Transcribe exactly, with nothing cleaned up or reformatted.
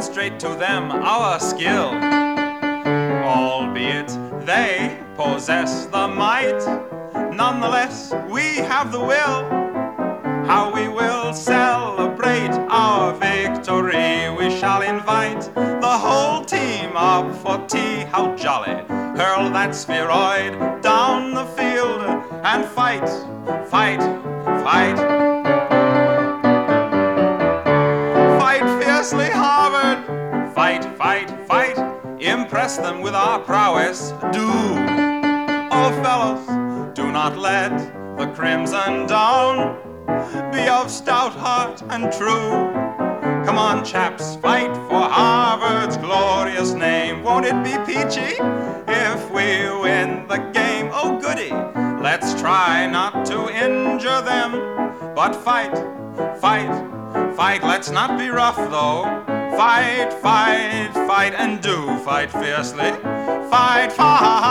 demonstrate to them our skill. Albeit they possess the might, nonetheless we have the will. How we will celebrate our victory. We shall invite the whole team up for tea. How jolly! Hurl that spheroid down the field and fight, fight, fight. Fight fiercely, Harvard! Fight, fight, fight! Impress them with our prowess, do! Oh, fellows, do not let the crimson down. Be of stout heart and true. Come on, chaps, fight for Harvard's glorious name. Won't it be peachy if we win the game? Oh, goody, let's try not to injure them, but fight, fight, fight. Let's not be rough, though. Fight, fight, fight, and do fight fiercely. Fight, fight.